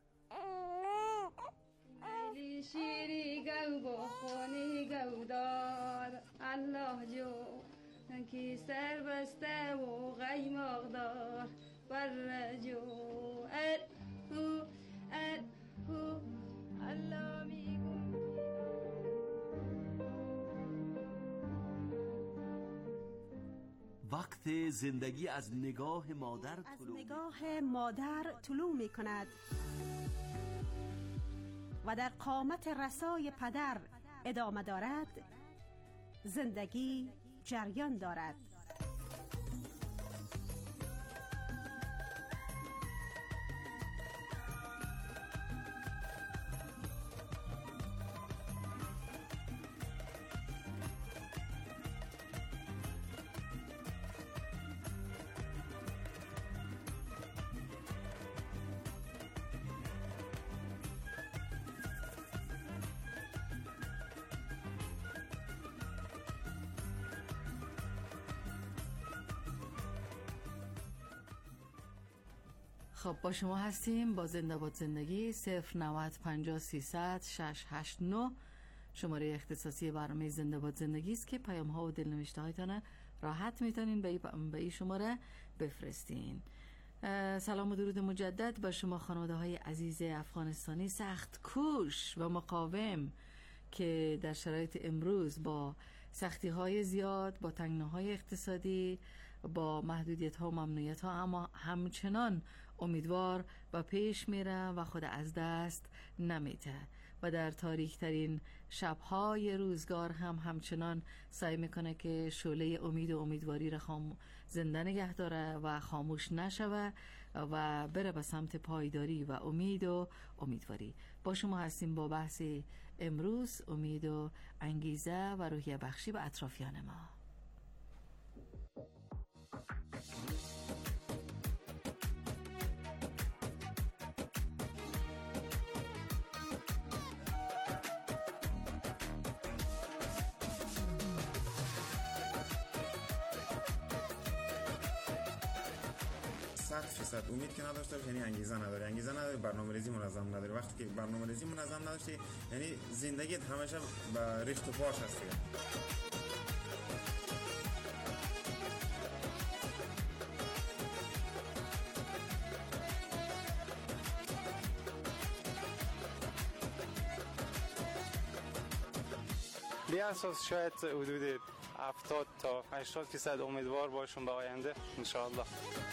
شیری گو بخونی گو دار الله جو کی سر بسته و غیماغ دار بر جو هو الله میگو. وقت زندگی از نگاه مادر طلوع می کند و در قامت رسای پدر ادامه دارد. زندگی جریان دارد. خب با شما هستیم با زنده باد زندگی. 090 50 300 689 شماره اختصاصی برنامه زنده باد زندگی است که پیام ها و دلنوشته هایتان راحت میتونین به این شماره بفرستین. سلام و درود مجدد با شما خانواده های عزیز افغانستانی سخت کوش و مقاوم که در شرایط امروز با سختی های زیاد، با تنگناهای اقتصادی، با محدودیت ها و ممنوعیت ها، اما همچنان امیدوار و پیش میره و خود از دست نمیده و در تاریک ترین شبهای روزگار همچنان سعی میکنه که شعله امید و امیدواری را زنده نگه داره و خاموش نشوه و بره به سمت پایداری و امید و امیدواری. با شما هستیم با بحث امروز، امید و انگیزه و روحیه بخشی به اطرافیان ما. فیصد امید که نداشته باشه یعنی انگیزه نداره، برنامه‌ریزی منظم نداره. وقتی که برنامه‌ریزی منظم نداشتی یعنی زندگیت همیشه به ریخت و پاش هستی. بی اساس شاید حدود 70 تا 80% امیدوار باشم به آینده ان شاء الله.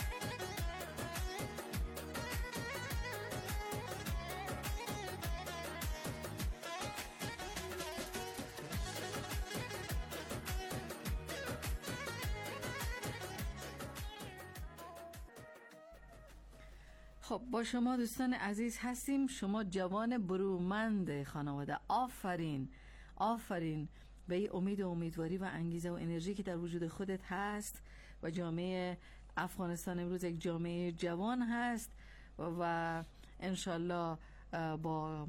خب با شما دوستان عزیز هستیم. شما جوان برومند خانواده، آفرین به این امید و امیدواری و انگیزه و انرژی که در وجود خودت هست و جامعه افغانستان امروز یک جامعه جوان هست و انشالله با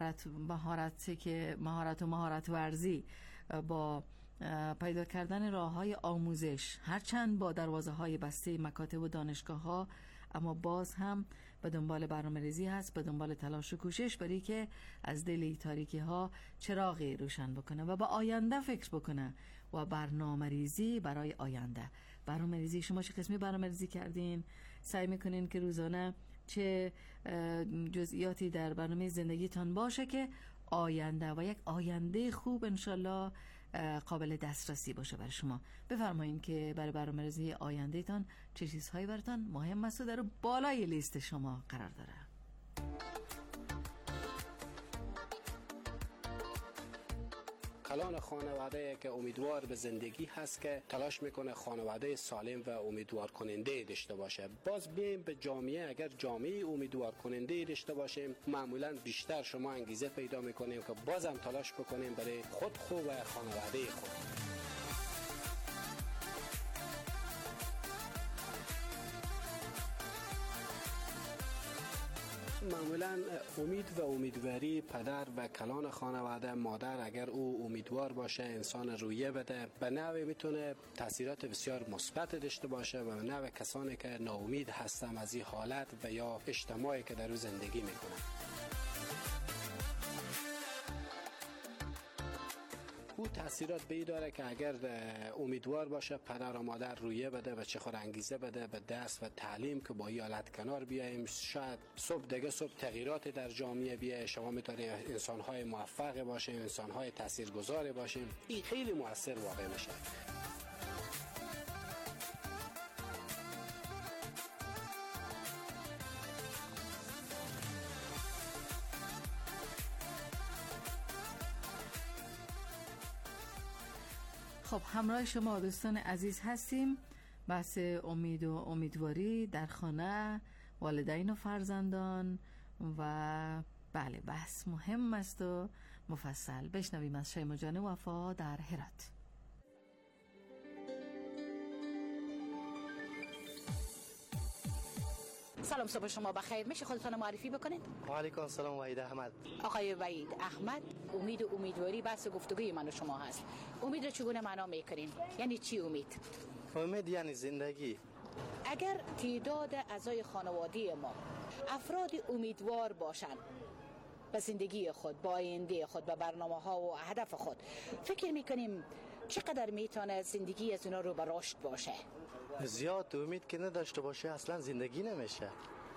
مهارت ورزی، با پیدا کردن راه‌های آموزش، هرچند با دروازه‌های بسته مکاتب و دانشگاه‌ها، اما باز هم به دنبال برنامه‌ریزی هست، به دنبال تلاش و کوشش برای که از دل تاریکی ها چراغی روشن بکنه و به آینده فکر بکنه و برنامه‌ریزی برای آینده. برنامه‌ریزی، شما چه قسمی برنامه‌ریزی کردین؟ سعی میکنین که روزانه چه جزئیاتی در برنامه زندگیتان باشه که آینده و یک آینده خوب انشالله قابل دسترسی باشه برای شما. بفرمایید که برای برنامه‌ریزی آینده تان چه چیزهایی براتون مهم است و در بالای لیست شما قرار داره. کلان خانواده که امیدوار به زندگی هست که تلاش میکنه خانواده سالم و امیدوار کننده داشته باشه. باز بیم به جامعه، اگر جامعه امیدوار کننده داشته باشیم معمولا بیشتر شما انگیزه پیدا میکنیم که بازم تلاش بکنیم برای خود و خانواده خود. معمولا امید و امیدواری پدر و کلان خانواده، مادر اگر او امیدوار باشه، انسان رویه بده، به نوع میتونه تاثیرات بسیار مثبت داشته باشه و به نوع کسانی که ناامید هستن از این حالت و یا اجتماعی که در او زندگی میکنن. او تاثیرات به این داره که اگر امیدوار باشه پدر و مادر رویه بده و چه انگیزه بده به درس و تعلیم که با این حالت کنار بیاییم، شاید صبح تغییرات در جامعه بیایه، شما میتونید انسان‌های موفق باشیم، انسان‌های تاثیرگذار باشیم. این خیلی مؤثر واقع میشه. خب همراه شما دوستان عزیز هستیم. بحث امید و امیدواری در خانه، والدین و فرزندان و بله بحث مهم است و مفصل. بشنویم از شیما جان وفا در هرات. سلام، صبح شما بخیر. میشه خودتون معرفی بکنید؟ و علیکم السلام. وحید احمد. آقای وحید احمد، امید و امیدواری بحث گفتگوی من و شما هست. امید رو چگونه معنا میکنین؟ یعنی چی امید؟ امید یعنی زندگی. اگر تعداد اعضای خانواده ما افراد امیدوار باشند به زندگی خود، با آینده خود، به برنامه‌ها و هدف خود، فکر میکنیم چقدر میتونه زندگی از اونا رو به رشد باشه؟ زیاد امید که نداشته باشه اصلا زندگی نمیشه.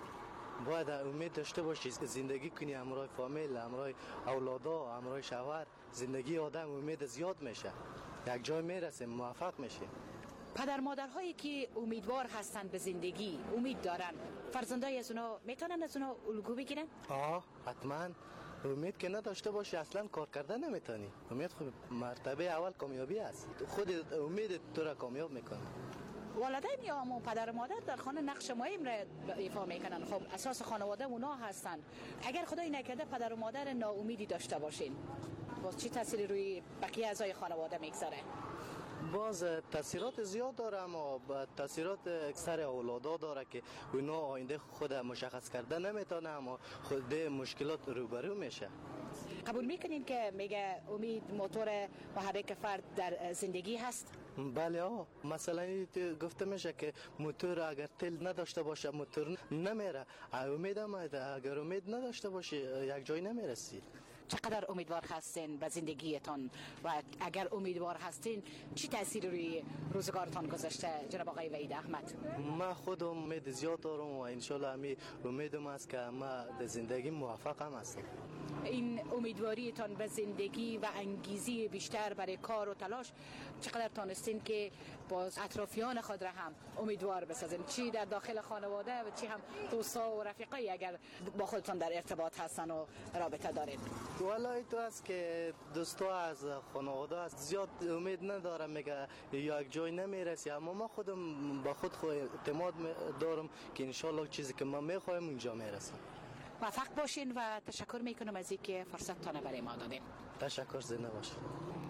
باید امید داشته باشی، زندگی کنی همراه فامیل، همراه اولادا، همراه شوهر. زندگی آدم امید زیاد میشه، یک جای میرسه، موفق میشه. پدر مادرهایی که امیدوار هستن به زندگی، امید دارن، فرزندای از اونا میتونن از اونا الگو بگیرن؟ حتما. امید که نداشته باشی اصلا کار کردن نمیتونی. امید خود مرتبه اول کامیابی است. خود امید تو را کامیاب میکنه. والدین یا همون پدر و مادر در خانه نقش مهم را ایفا میکنن. خب اساس خانواده اونا هستن. اگر خدای نکرده پدر و مادر ناامیدی داشته باشین، باز چی تأثیری روی بقیه اعضای خانواده میگذاره؟ باز تاثیرات زیاد داره، اما تاثیرات اکثر اولادا داره که اونا آینده خود مشخص کرده نمیتونه، اما خود مشکلات روبرو میشه. قبول میکنین که میگه امید موتور محرک فرد در زندگی هست؟ بله مثلا گفته میشه که موتور اگر تل نداشته باشه موتور نمیره. امید هم اگر امید نداشته باشه یک جای نمیرسی. چقدر امیدوار هستین به زندگیتون و اگر امیدوار هستین چی تأثیری روی روزگارتان گذاشته جناب آقای وحید احمد؟ من خودم امید زیاد دارم و انشالله همی امیدم است که من در زندگی موفقم هستم. این امیدواریتان به زندگی و انگیزی بیشتر برای کار و تلاش چقدر تانستین که باز اطرافیان خود را هم امیدوار بسازین، چی در داخل خانواده و چی هم دوستا و رفیقایی اگر با خودتان در ارتباط هستن و رابطه دارین؟ والا تو است که دوستا از خانواده است زیاد امید ندارم، میگه یک جای نمیرسی، اما من خودم با خود اعتماد دارم که انشالله چیزی که من میخوایم اونجا میرسم. موفق باشین و تشکر میکنم از اینکه فرصت تانه برای ما دادین. تشکر، زنده باشین.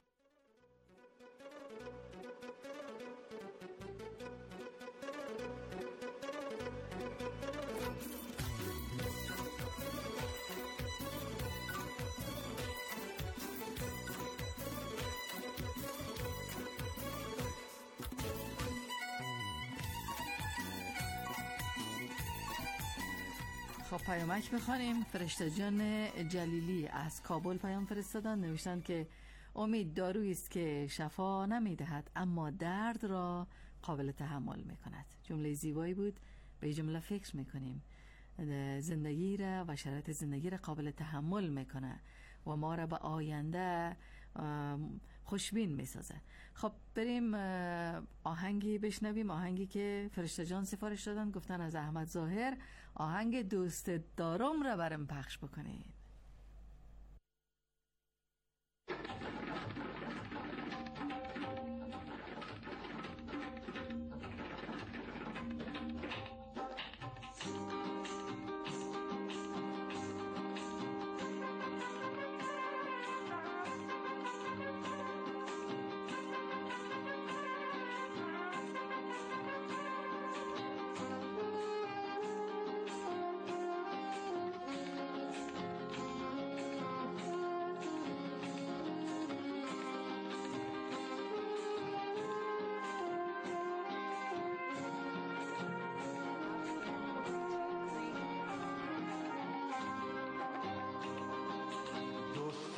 خب پیامک بخوانیم. فرشته جان جلیلی از کابل پیام فرستادن، نوشتن که امید دارویی است که شفا نمیدهد اما درد را قابل تحمل میکند. جمله زیبایی بود، به جمله فکر میکنیم. زندگی را و شرایط زندگی را قابل تحمل میکنه و ما را به آینده خوشبین میسازه. خب بریم آهنگی بشنویم، آهنگی که فرشته جان سفارش دادن، گفتن از احمد ظاهر آهنگ دوست دارم را برام پخش بکنید.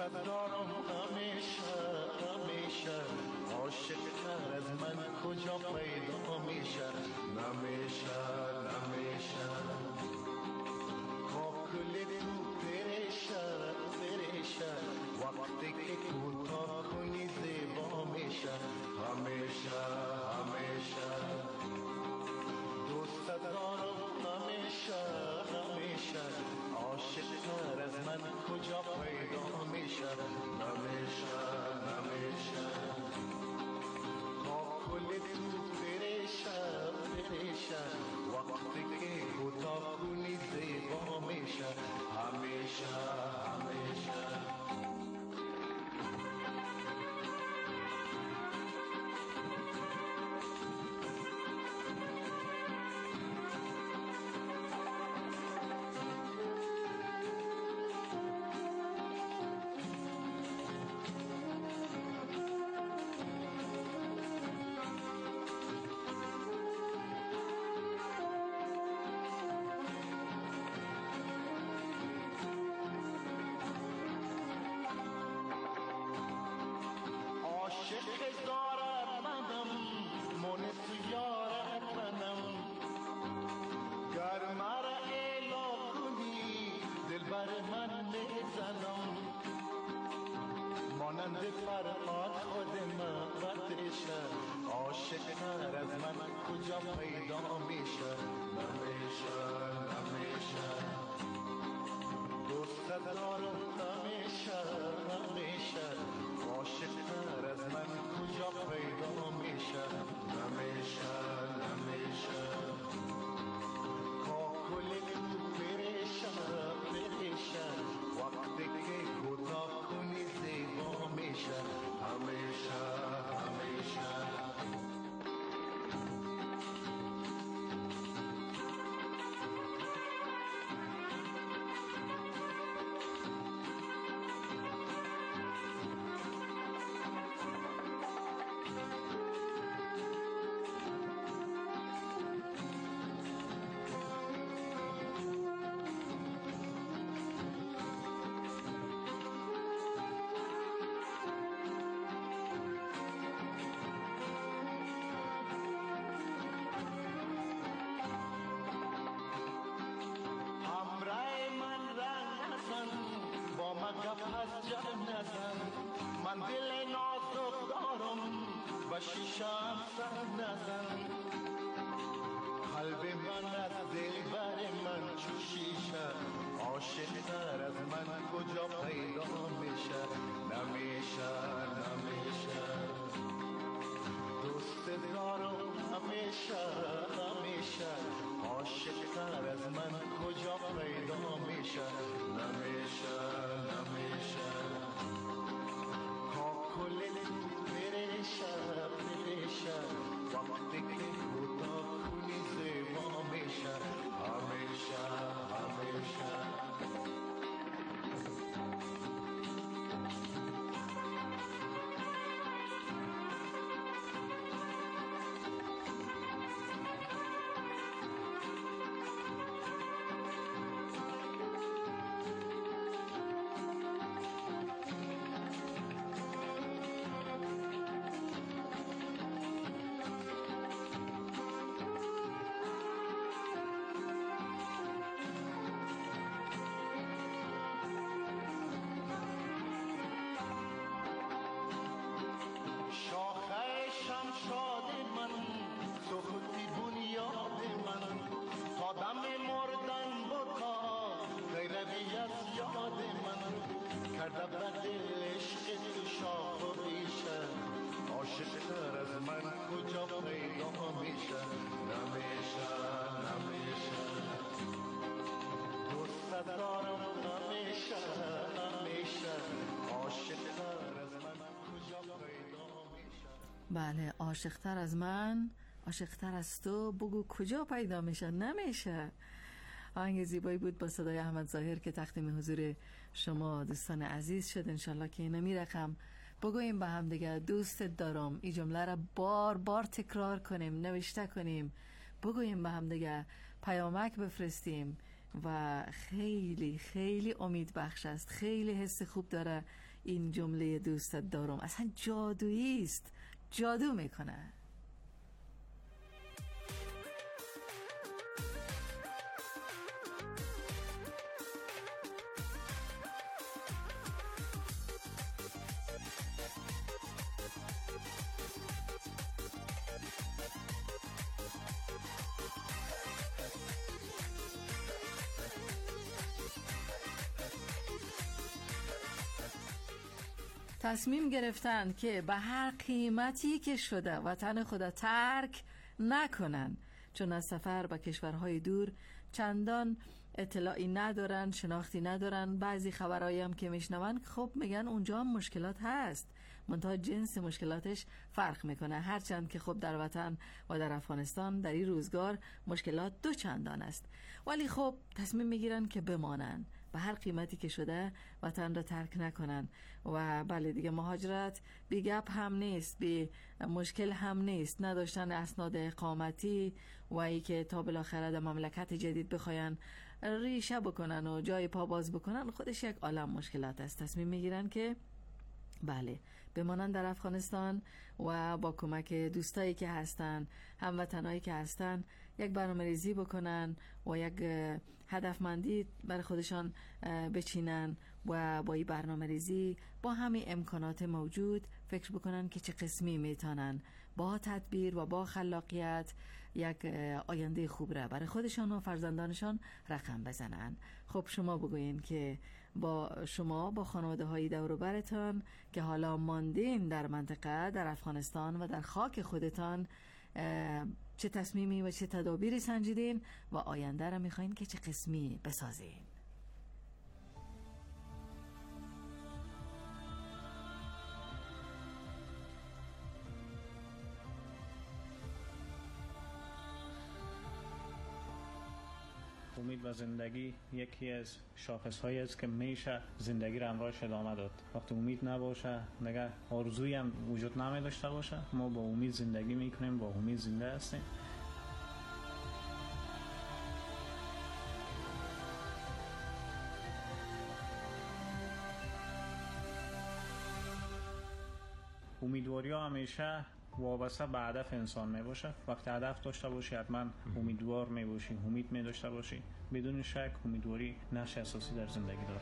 دارم همیشه همیشه عاشق تر از من کجا پیدا میشه نمیشه نمیشه با کل تو پریشه پریشه وقتی که کوتاه کنی زیبا میشه همیشه همیشه دوست دارم همیشه همیشه عاشق تر از من کجا پیدا میشه نمیشه نمیشه با کل تو پریشه پریشه وقتی که کوتاه کنی زیبا میشه همیشه همیشه فرهاد خود محبتشه عاشق تر از من کجا پیدا میشه نمیشه نمیشه دوست دارم همیشه همیشه عاشق تر از من کجا پیدا میشه نمیشه نمیشه با کل تو پریشه پریشه وقتی که کوتاه کنی زیبا میشه همیشه همیشه من دل نازک دارم و شیشم سر نزن قلب من از دل بر من چو شیشه عاشق تر از من کجا پیدا میشه نمیشه نمیشه دوست دارم همیشه همیشه عاشق تر از من کجا پیدا میشه نمیشه نمیشه کل تو پریشه پریشه وقتی که کوتاه کنی زیبا میشه همیشه همیشه بله عاشق‌تر از من عاشق‌تر از تو بگو کجا پیدا میشه نمیشه. آهنگ زیبایی بود با صدای احمد ظاهر که تقدیم حضور شما دوستان عزیز شد. انشالله که اینمی رقم بگویم به هم دیگه دوست دارم، این جمله را بار بار تکرار کنیم، نوشته کنیم، بگویم به هم دیگه، پیامک بفرستیم و خیلی خیلی امید بخش است. خیلی حس خوب داره این جمله دوستت دارم اصلا جادویی است، جادو میکنه. تصمیم گرفتن که به هر قیمتی که شده وطن خود ترک نکنن، چون از سفر به کشورهای دور چندان اطلاعی ندارن، شناختی ندارن. بعضی خبرایی هم که میشنون خب میگن اونجا هم مشکلات هست، منتها جنس مشکلاتش فرق میکنه. هرچند که خب در وطن و در افغانستان در این روزگار مشکلات دو چندان است، ولی خب تصمیم میگیرن که بمانن، به هر قیمتی که شده وطن را ترک نکنن. و بله دیگه مهاجرت بی گپ هم نیست، بی مشکل هم نیست. نداشتن اسناد اقامتی و ای که تا بالاخره در مملکت جدید بخواین ریشه بکنن و جای پا باز بکنن، خودش یک عالم مشکلات است. تصمیم میگیرن که بله بمانن در افغانستان و با کمک دوستایی که هستن، هموطنایی که هستن، یک برنامه‌ریزی بکنن و یک هدفمندی برای خودشان بچینن و با این برنامه‌ریزی با همین امکانات موجود فکر بکنن که چه قسمی میتونن با تدبیر و با خلاقیت یک آینده خوب را برای خودشان و فرزندانشان رقم بزنن. خب شما بگوین که با شما با خانواده های دور و برتان که حالا ماندین در منطقه، در افغانستان و در خاک خودتان، چه تصمیمی و چه تدابیری سنجیدین و آینده را میخواین که چه قسمی بسازین؟ امید و زندگی یکی از شاخص‌هایی است که میشه زندگی را همراهش ادامه داد. وقتی امید نباشه، نگه آرزویی هم وجود نمی داشته باشه، ما با امید زندگی میکنیم، با امید زنده هستیم. امیدواری ها همیشه وابسته به هدف انسان می باشه. وقتی هدف داشته باشی حتما امیدوار می باشی، امید می داشته باشی. بدون شک امیدواری نقش اساسی در زندگی داره.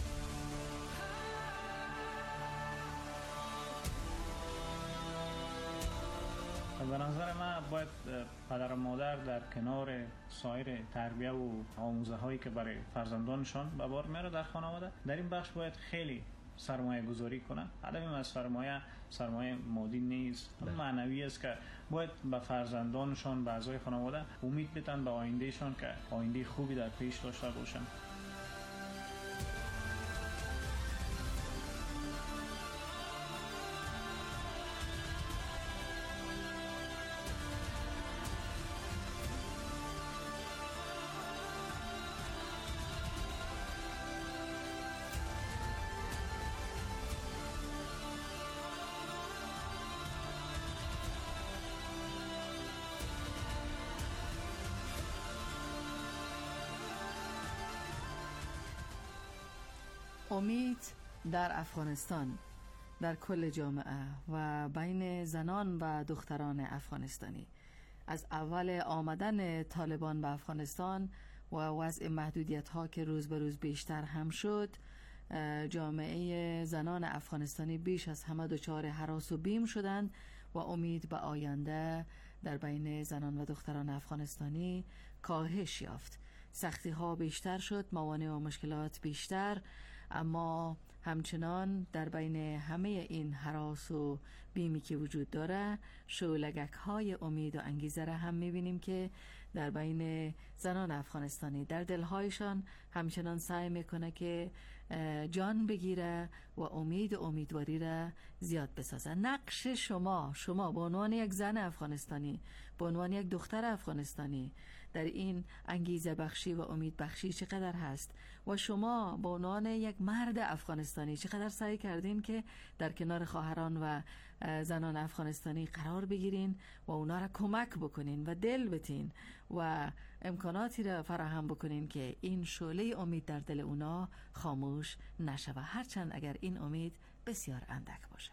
به نظر من باید پدر و مادر در کنار سایر تربیه و آموزه هایی که برای فرزندانشان به بار میاره در خانواده، در این بخش باید خیلی سرمایه گذاری کنن. هدفم از سرمایه مادی نیست، معنوی است که باید به فرزندانشان، به اعضای خانواده امید بدن به آیندهشان که آینده خوبی در پیش داشته باشن. امید در افغانستان، در کل جامعه و بین زنان و دختران افغانستانی. از اول آمدن طالبان به افغانستان و وضع محدودیت ها که روز به روز بیشتر هم شد، جامعه زنان افغانستانی بیش از همه دچار هراس و بیم شدند و امید به آینده در بین زنان و دختران افغانستانی کاهش یافت. سختی ها بیشتر شد، موانع و مشکلات بیشتر، اما همچنان در بین همه این هراس و بیمی که وجود داره، شعله‌گک های امید و انگیزه را هم میبینیم که در بین زنان افغانستانی در دلهایشان همچنان سعی میکنه که جان بگیره و امید و امیدواری را زیاد بسازه. نقش شما به عنوان یک زن افغانستانی، به عنوان یک دختر افغانستانی در این انگیزه بخشی و امید بخشی چقدر هست و شما به عنوان یک مرد افغانستانی چقدر سعی کردین که در کنار خواهران و زنان افغانستانی قرار بگیرین و اونا را کمک بکنین و دل بتین و امکاناتی را فراهم بکنین که این شعله امید در دل اونا خاموش نشه، هرچند اگر این امید بسیار اندک باشه.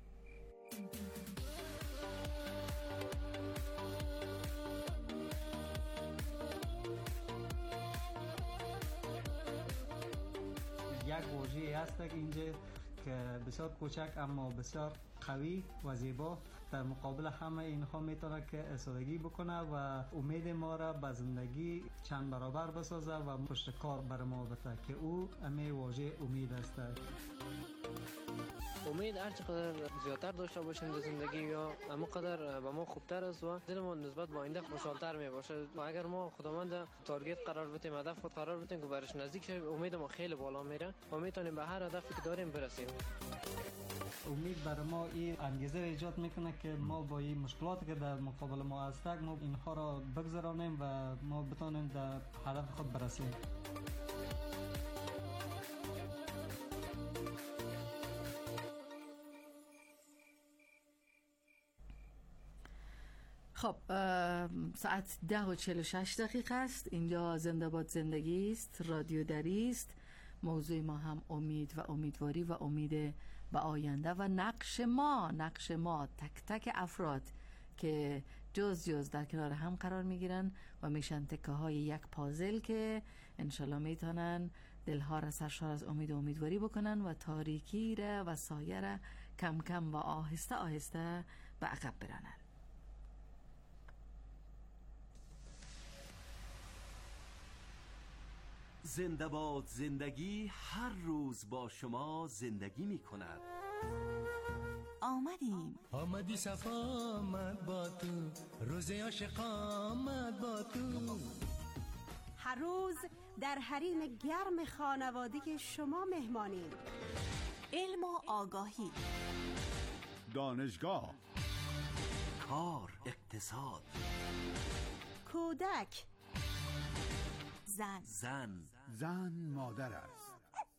یک واژه هست که اینجا که بسیار کوچک اما بسیار قوی و زیبا در مقابل همه اینها میتونه که استفاده بکنه و امید ما را به زندگی چند برابر بسازه و پشت کار بر ما بده که او همه واژه امید است. امید هر چقدر زیادتر داشته باشیم در زندگی یا همونقدر به ما خوبتر است و دل ما نسبت به آینده خوشحالتر می باشه. و اگر ما خداوند تارگت قرار بدیم، هدف خود قرار بدیم که برش نزدیک شویم، امید ما خیلی بالا میره و میتونیم به هر هدفی که داریم برسیم. امید برای ما این انگیزه ایجاد میکنه که ما با این مشکلاتی که در مقابل ما هست ما اینها را بگذرانیم و ما بتونیم در هدف خود برسیم. خب ساعت 10:46 است. اینجا زنده باد زندگی است، رادیو دری است. موضوع ما هم امید و امیدواری و امید به آینده و نقش ما تک تک افراد که جز در کنار هم قرار میگیرن و میشن تکه های یک پازل که انشالله میتونن دلها را سرشار از امید و امیدواری بکنن و تاریکی را و سایه را کم کم و آهسته آهسته به عقب برانن. زنده باد زندگی هر روز با شما زندگی می کند. آمدی صفا آمد با تو، روز عاشق آمد با تو. هر روز در حریم گرم خانوادگی شما مهمانیم. علم و آگاهی، دانشگاه، کار، اقتصاد، کودک، زن مادر است.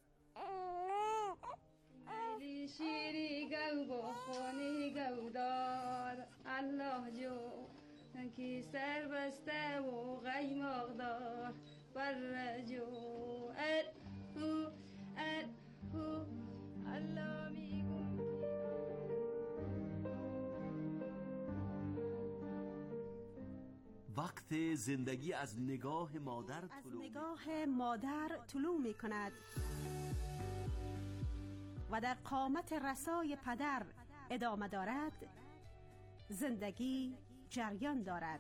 علی شیری گو بخونی گو دار، الله جو کی سر بسته و غیماغ دار بر جو هو الله میگون. وقت زندگی از نگاه مادر طلوع می کند و در قامت رسای پدر ادامه دارد. زندگی جریان دارد.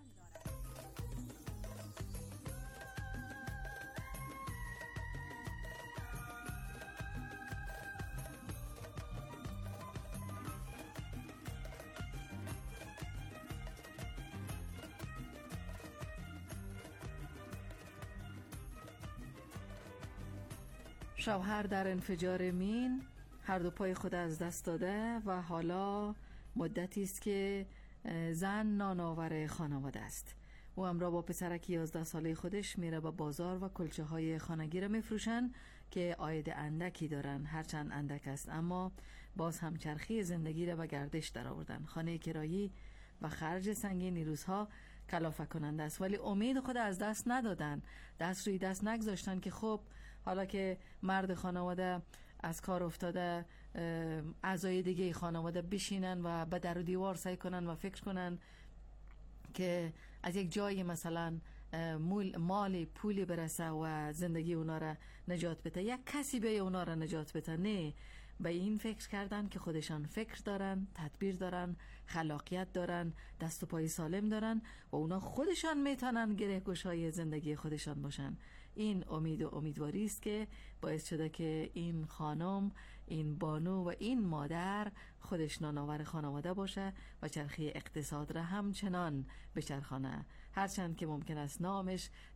شوهر در انفجار مین هر دو پای خود از دست داده و حالا مدتی است که زن نانآور خانواده است. او همراه با پسرک 11 ساله خودش میره به بازار و کلچه های خانگی را میفروشن که عاید اندکی دارن، هرچند اندک است اما باز هم چرخی زندگی را به گردش در آوردن. خانه کرایی و خرج سنگین این روزها کلافه کننده است، ولی امید خود از دست ندادن، دست روی دست نگذاشتن که خب حالا که مرد خانواده از کار افتاده، اعضای دیگه خانواده بشینن و به در و دیوار سعی کنن و فکر کنن که از یک جایی مثلا مالی پولی برسه و زندگی اونا را نجات بده، یک کسی به اونا را نجات بده. نه، به این فکر کردن که خودشان فکر دارن، تدبیر دارن، خلاقیت دارن، دست و پای سالم دارن و اونا خودشان میتونن گره‌گشای زندگی خودشان باشن. این امید و امیدواری است که باعث شده که این خانم، این بانو و این مادر خودش نانآور خانواده باشه و چرخه اقتصاد را همچنان بچرخانه، هرچند که ممکن است نامش